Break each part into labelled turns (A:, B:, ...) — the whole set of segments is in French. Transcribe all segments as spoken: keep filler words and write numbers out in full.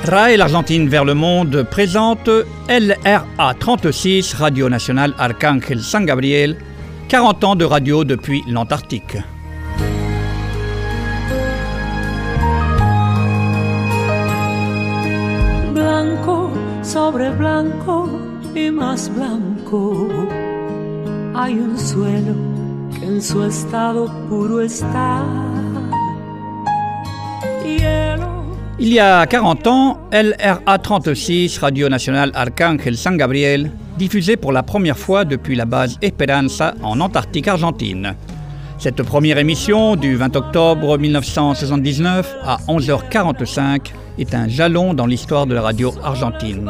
A: R A et l'Argentine vers le monde présente L R A trente-six, Radio Nationale Arcángel San Gabriel, quarante ans de radio depuis l'Antarctique.
B: Blanco sobre blanco y más blanco, hay un suelo que en su estado puro está. Hielo.
A: Il y a quarante ans, L R A trente-six, Radio Nationale Arcángel San Gabriel, diffusait pour la première fois depuis la base Esperanza en Antarctique argentine. Cette première émission du vingt octobre mille neuf cent soixante-dix-neuf à onze heures quarante-cinq est un jalon dans l'histoire de la radio argentine.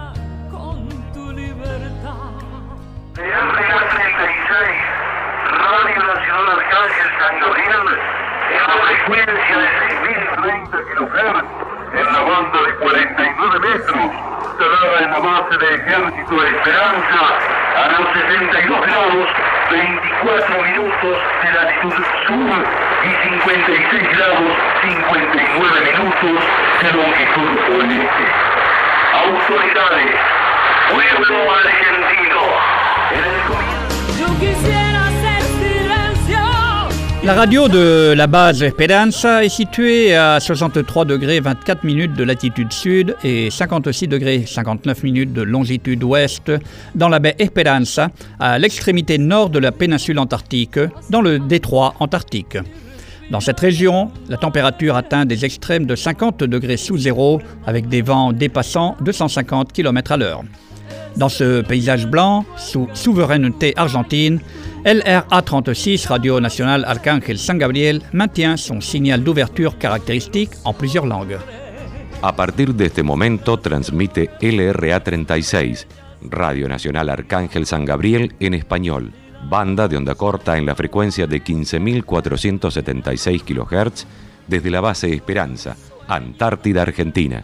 C: En la banda de cuarenta y nueve metros, instalada en la base de Ejército de Esperanza, a los sesenta y dos grados, veinticuatro minutos de latitud sur y cincuenta y seis grados, cincuenta y nueve minutos de longitud oeste. Autoridades, pueblo argentino, en el comienzo...
B: Yo quisiera hacer silencio.
A: La radio de la base Esperanza est située à soixante-trois degrés vingt-quatre minutes de latitude sud et cinquante-six degrés cinquante-neuf minutes de longitude ouest dans la baie Esperanza, à l'extrémité nord de la péninsule antarctique, dans le détroit antarctique. Dans cette région, la température atteint des extrêmes de cinquante degrés sous zéro, avec des vents dépassant deux cent cinquante kilomètres à l'heure. Dans ce paysage blanc, sous souveraineté argentine, L R A trente-six, Radio Nacional Arcángel San Gabriel, maintient son signal d'ouverture caractéristique en plusieurs langues.
D: A partir de este momento transmite L R A treinta y seis, Radio Nacional Arcángel San Gabriel en español, banda de onda corta en la frecuencia de quince mil cuatrocientos setenta y seis kilohertz desde la base Esperanza, Antártida, Argentina.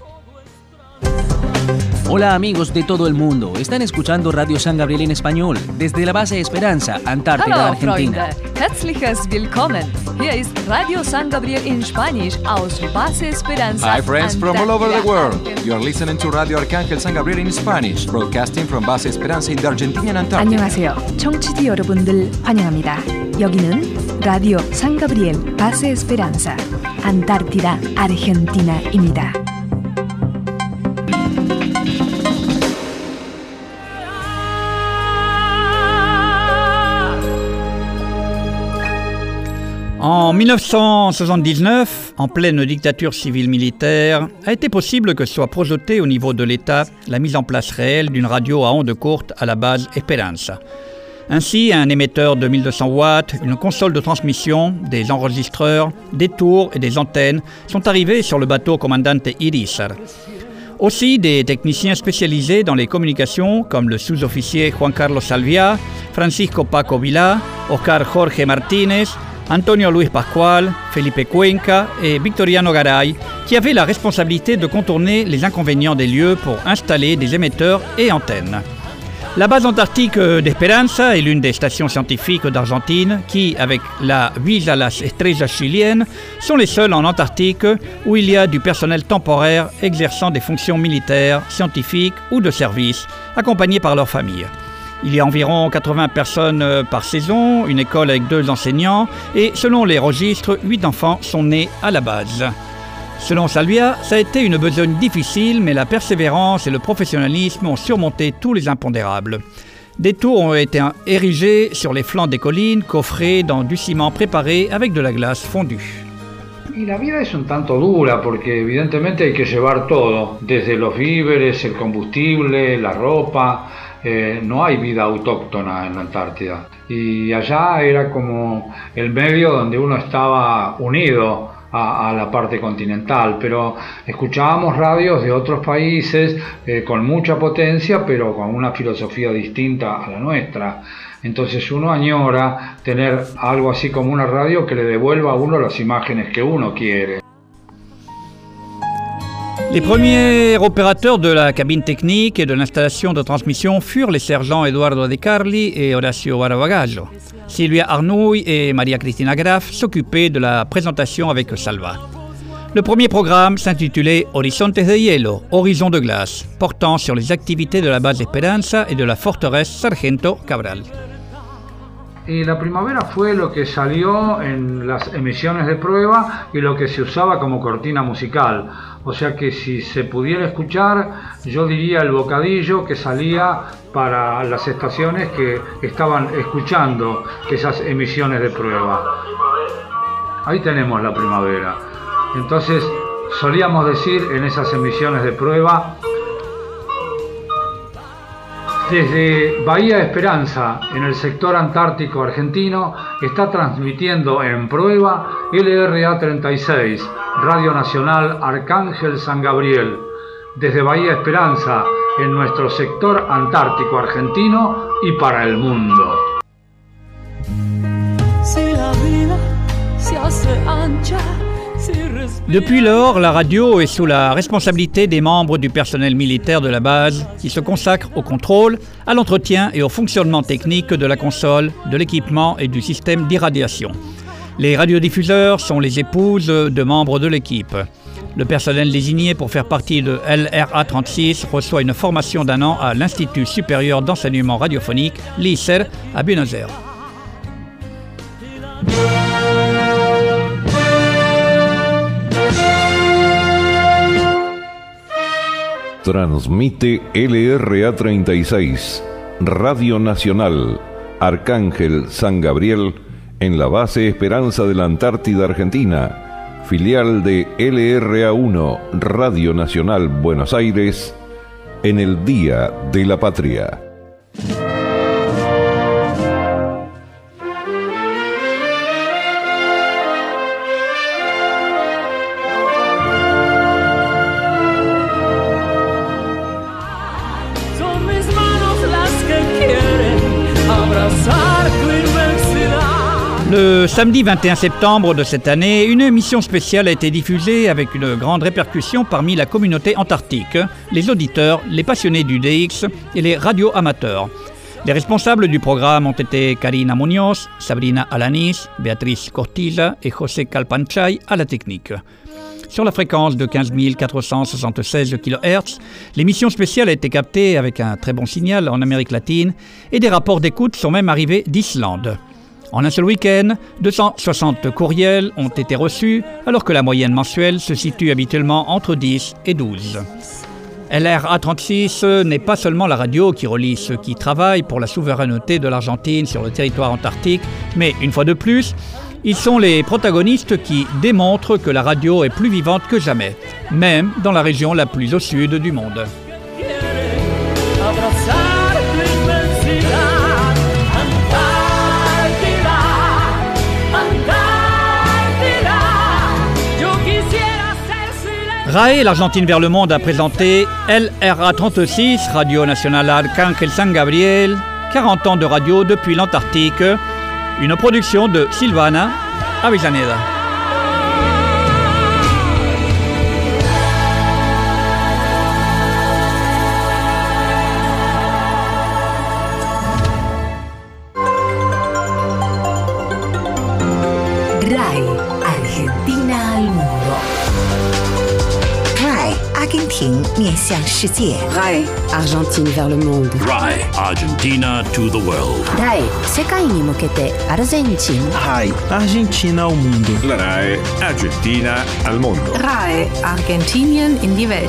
E: Hola amigos de todo el mundo, están escuchando Radio San Gabriel en español desde la base Esperanza, Antártida,
F: Hallo,
E: Argentina.
F: Freunde, herzliches Willkommen. Hier ist Radio San Gabriel in Spanisch aus Base Esperanza.
G: Hi friends from all over the world.
F: Antártida.
G: You are listening to Radio Arcángel San Gabriel in Spanish, broadcasting from Base Esperanza in the Argentinian Antarctica.
H: 안녕하세요. 청취자 여러분들 환영합니다. 여기는 라디오 산 가브리엘 바세 에스페란자, 안타르티다, 아르헨티나입니다.
A: En mille neuf cent soixante-dix-neuf, en pleine dictature civile-militaire, a été possible que soit projetée au niveau de l'État la mise en place réelle d'une radio à ondes courtes à la base Esperanza. Ainsi, un émetteur de mille deux cents watts, une console de transmission, des enregistreurs, des tours et des antennes sont arrivés sur le bateau Comandante Irizar. Aussi, des techniciens spécialisés dans les communications, comme le sous-officier Juan Carlos Salvia, Francisco Paco Vila, Oscar Jorge Martínez, Antonio Luis Pascual, Felipe Cuenca et Victoriano Garay, qui avaient la responsabilité de contourner les inconvénients des lieux pour installer des émetteurs et antennes. La base antarctique d'Esperanza est l'une des stations scientifiques d'Argentine qui, avec la Villa Las Estrellas chilienne, sont les seules en Antarctique où il y a du personnel temporaire exerçant des fonctions militaires, scientifiques ou de service, accompagnés par leurs familles. Il y a environ quatre-vingts personnes par saison, une école avec deux enseignants et, selon les registres, huit enfants sont nés à la base. Selon Salvia, ça a été une besogne difficile, mais la persévérance et le professionnalisme ont surmonté tous les impondérables. Des tours ont été érigés sur les flancs des collines, coffrés dans du ciment préparé avec de la glace fondue.
I: Y la vida es un tanto dura porque evidentemente hay que llevar todo, desde los víveres, el combustible, la ropa. Eh, no hay vida autóctona en la Antártida. Y allá era como el medio donde uno estaba unido a, a la parte continental, pero escuchábamos radios de otros países eh, con mucha potencia, pero con una filosofía distinta a la nuestra. Entonces uno añora tener algo así como una radio que le devuelva a uno las imágenes que uno quiere.
A: Les premiers opérateurs de la cabine technique et de l'installation de transmission furent les sergents Eduardo De Carli et Horacio Baravagallo. Silvia Arnouy et Maria Cristina Graf s'occupaient de la présentation avec Salva. Le premier programme s'intitulait Horizontes de Hielo, Horizon de glace, portant sur les activités de la base Esperanza et de la forteresse Sargento Cabral.
I: Y la primavera fue lo que salió en las emisiones de prueba y lo que se usaba como cortina musical. O sea que si se pudiera escuchar, yo diría el bocadillo que salía para las estaciones que estaban escuchando esas emisiones de prueba. Ahí tenemos la primavera. Entonces solíamos decir en esas emisiones de prueba: desde Bahía Esperanza, en el sector antártico argentino, está transmitiendo en prueba L R A treinta y seis, Radio Nacional Arcángel San Gabriel. Desde Bahía Esperanza, en nuestro sector antártico argentino y para el mundo.
B: Si la vida se hace ancha,
A: Depuis lors, la radio est sous la responsabilité des membres du personnel militaire de la base qui se consacrent au contrôle, à l'entretien et au fonctionnement technique de la console, de l'équipement et du système d'irradiation. Les radiodiffuseurs sont les épouses de membres de l'équipe. Le personnel désigné pour faire partie de L R A trente-six reçoit une formation d'un an à l'Institut supérieur d'enseignement radiophonique, l'I S E R, à Buenos Aires.
J: Transmite L R A treinta y seis, Radio Nacional, Arcángel San Gabriel, en la base Esperanza de la Antártida Argentina, filial de L R A uno, Radio Nacional Buenos Aires, en el Día de la Patria.
A: Le samedi vingt et un septembre de cette année, une émission spéciale a été diffusée avec une grande répercussion parmi la communauté antarctique, les auditeurs, les passionnés du D X et les radio-amateurs. Les responsables du programme ont été Karina Muñoz, Sabrina Alanis, Béatrice Cortilla et José Calpanchay à la technique. Sur la fréquence de quinze mille quatre cent soixante-seize kilohertz, l'émission spéciale a été captée avec un très bon signal en Amérique latine et des rapports d'écoute sont même arrivés d'Islande. En un seul week-end, deux cent soixante courriels ont été reçus, alors que la moyenne mensuelle se situe habituellement entre dix et douze. L R A trente-six n'est pas seulement la radio qui relie ceux qui travaillent pour la souveraineté de l'Argentine sur le territoire antarctique, mais une fois de plus, ils sont les protagonistes qui démontrent que la radio est plus vivante que jamais, même dans la région la plus au sud du monde. R A E, l'Argentine vers le monde, a présenté L R A trente-six, Radio Nacional Arcángel San Gabriel, quarante ans de radio depuis l'Antarctique, une production de Silvana Avellaneda.
K: R A E, Argentina al mundo. R A E, 阿根廷面向世界。R A E, Argentine vers le monde.
L: R A E, Argentina to the world.
K: R A E, 世界に向けてアルゼンチン。
M: R A E, Argentina al mundo.
N: La R A E, Argentina al mundo.
O: R A E, Argentinien in die Welt.